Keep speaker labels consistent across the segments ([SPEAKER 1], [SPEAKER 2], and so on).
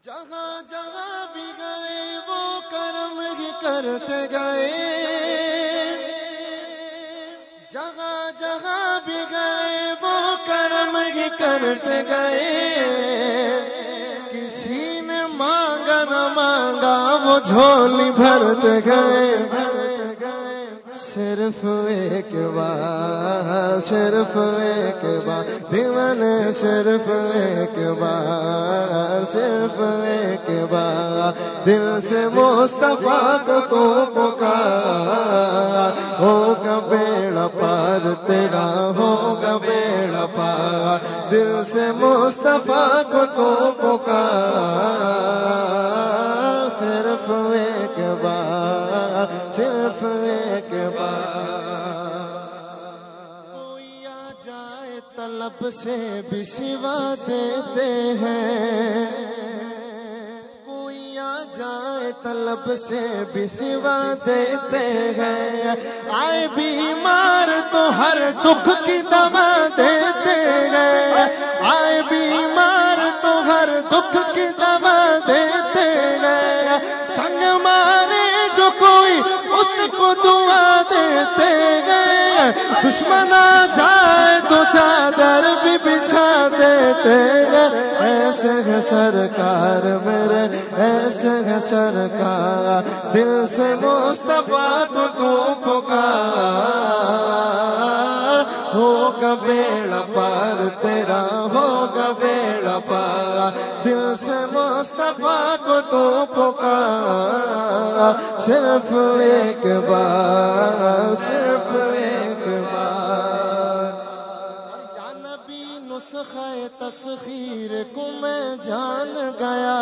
[SPEAKER 1] جہاں جہاں بھی گئے وہ کرم ہی کرتے گئے، جہاں جہاں بھی گئے وہ کرم ہی کرتے گئے، کسی نے مانگا نہ مانگا وہ جھولی بھرتے گئے، صرف ایک بار، صرف ایک بار دیوانے، صرف ایک بار، صرف ایک بار دل سے مصطفیٰ کو تو پکار، ہوگا بیڑا پار تیرا، ہوگا بیڑا پار، دل سے مصطفیٰ کو تو پکار، صرف ایک بار، صرف ایک بار، کوئی آ جائے طلب سے بھی سوا دیتے ہیں، کوئی آ جائے طلب سے بھی سوا دیتے ہیں، آئے بیمار تو ہر دکھ کی دوا دیتے ہیں، آئے بیمار تو ہر دکھ کی دوا دیتے ہیں، سنگ مارے جو کوئی اس کو دعا دیتے گئے، دشمن آ جائے تو چادر بھی بچھا دیتے گئے، ایسے ہے سرکار میرے، ایسے ہے سرکار، دل سے مصطفیٰ کو تو پکار، ہوگا بیڑا پار تیرا، ہوگا بیڑا پار، دل سے مصطفیٰ کو تو پکار، صرف ایک بار، صرف ایک بار، یا نبی نسخہ تسخیر کو میں جان گیا،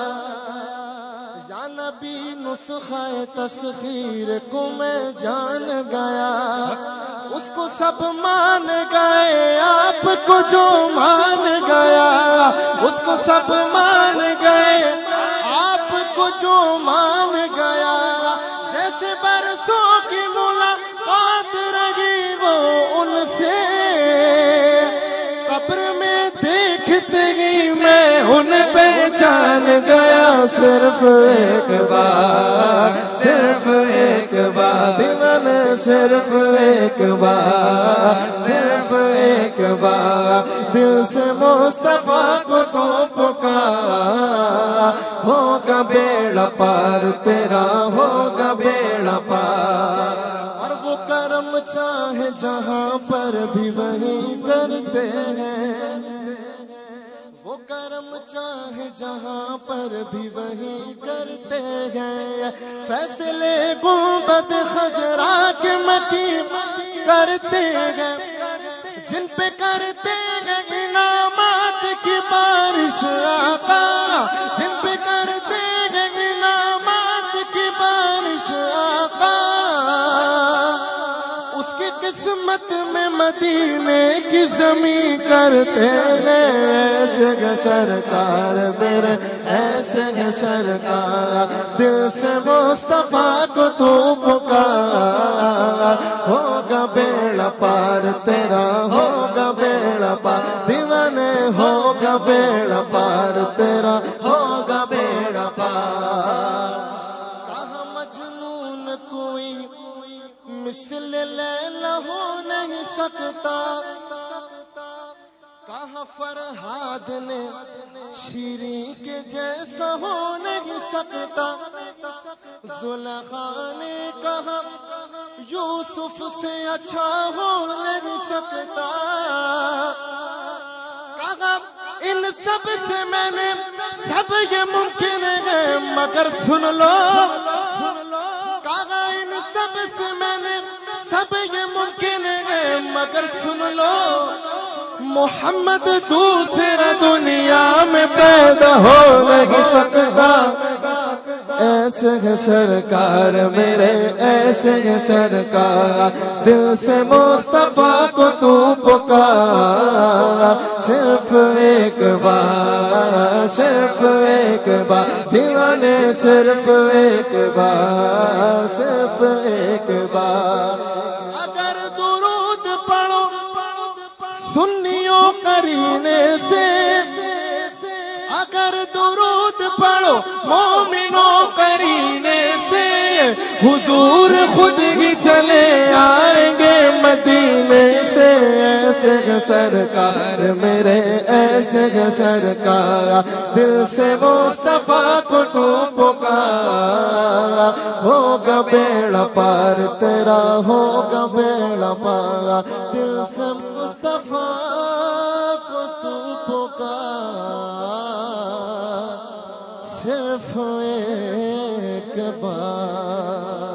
[SPEAKER 1] یا نبی نسخہ تسخیر کو میں جان گیا، اس کو سب مان گئے آپ کو جو مان گیا، اس کو سب مان گئے آپ کو جو مان گیا، جیسے برسوں کی ملاقات رہی وہ ان سے، قبر میں دیکھتے ہی میں ان پہ جان گیا، صرف ایک بار، صرف ایک بار دیوانے، صرف ایک بار، صرف ایک بار دل سے مصطفیٰ کو تو پکار، ہوگا بیڑا پار تیرا، ہوگا بیڑا پار، اور وہ کرم چاہے جہاں پر بھی وہی کرتے ہیں، وہ کرم چاہے جہاں پر بھی وہی کرتے ہیں، فیصلے گنبد خضرا کے مقیم کرتے ہیں، جن پہ کرتے ہیں انعامات کی بارش آقا، جن پہ کرتے ہیں انعامات کی بارش آقا، اس کی قسمت میں مدینے کی زمین کرتے ہیں، ایسے ہے سرکار میرے، ایسے ہے سرکار، دل سے مصطفیٰ کو تو پکار، ہوگا بیڑا پار تیرا، ہوگا بیڑا پار دیوانے، ہوگا بیڑا پار تیرا، ہوگا بیڑا پار، کہاں مجنون کوئی مثل لیلا ہو نہیں سکتا، کہاں فرہاد نے شیریں کے جیسا ہو نہیں سکتا، زلیخا نے کہا یوسف سے اچھا ہو نہیں سکتا، کہا ان سب سے میں نے سب یہ ممکن ہے مگر سن لو، کہا ان سب سے میں نے سب یہ ممکن ہے مگر سن لو، محمد دوسرا دنیا میں پیدا ہو نہیں سکتا، ایسے ہے سرکار میرے، ایسے ہے سرکار، دل سے مصطفیٰ کو تو پکار، صرف ایک بار، صرف ایک بار دیوانے، صرف ایک بار، صرف ایک بار، اگر درود پڑھو سنیوں قرینے سے، اگر درود ایسے گے سرکار میرے ایسے گے سرکار دل سے مصطفیٰ کو تو پکار ہوگا بیڑا پار تیرا ہوگا بیڑا پار دل سے مصطفیٰ کو تو پکار صرف ایک بار